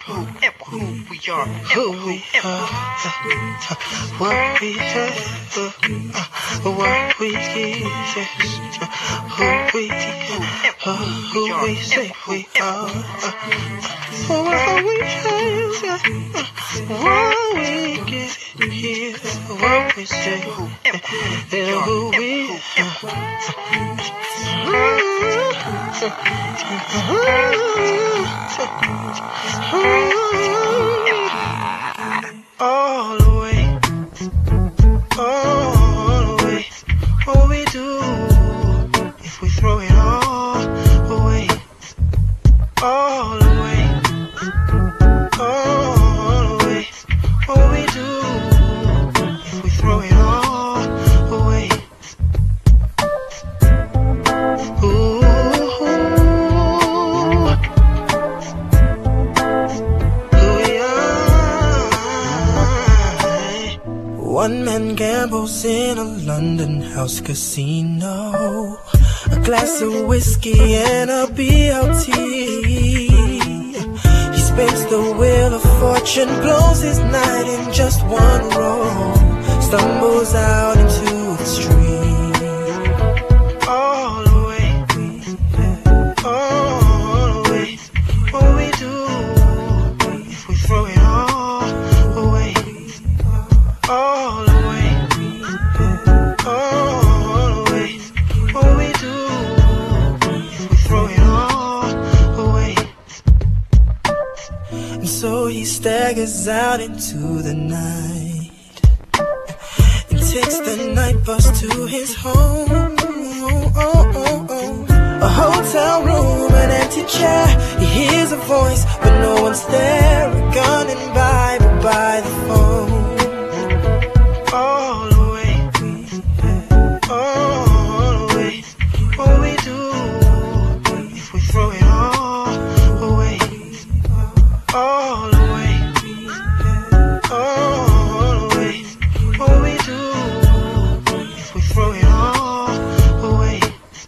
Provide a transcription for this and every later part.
who we are, what we have, what we give, who we say we are, what we have, what we give here, what we say, and who we all the way, what we do if we throw it all away, all the way, what we do if we throw it all away. One man gambles in a London house casino, a glass of whiskey and a BLT. He spins the wheel of fortune, blows his night in just one roll, stumbles out into the street. All the way, what we do if we throw it all away. All the way, what we do if we throw it all away. And so he staggers out into the night and takes the night bus to his home. A hotel room, an empty chair. He hears a voice, but no one's there. A gun and Bible by the phone. All the way, what we do if we throw it all away. All the way, what we do if we throw it all away.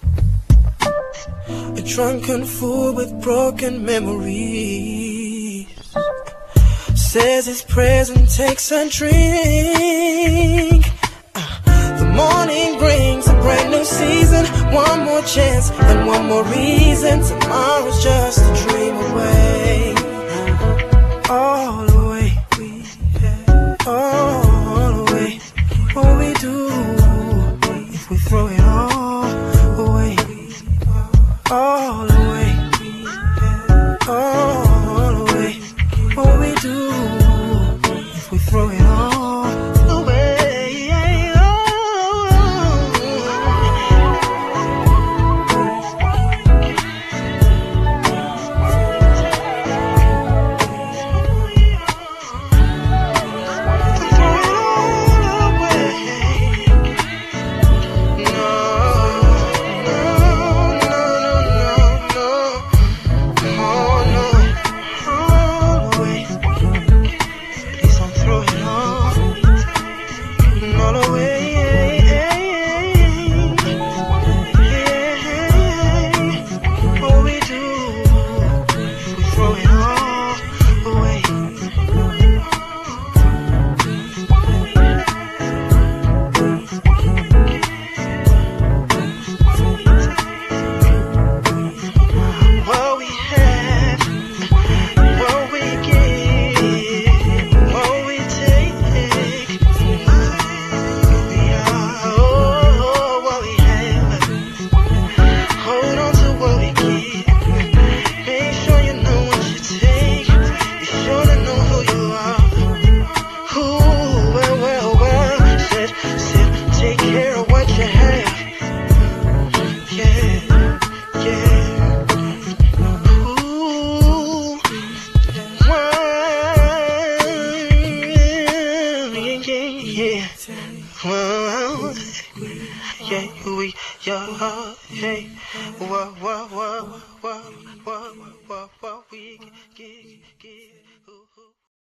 A drunken fool with broken memories says his prayers and takes a drink. The morning brings a brand new season, one more chance and one more reason. Tomorrow's just a dream away. All the way, what we do if we throw it all away. All the way, what we do if we throw it all away. Hey, what we give.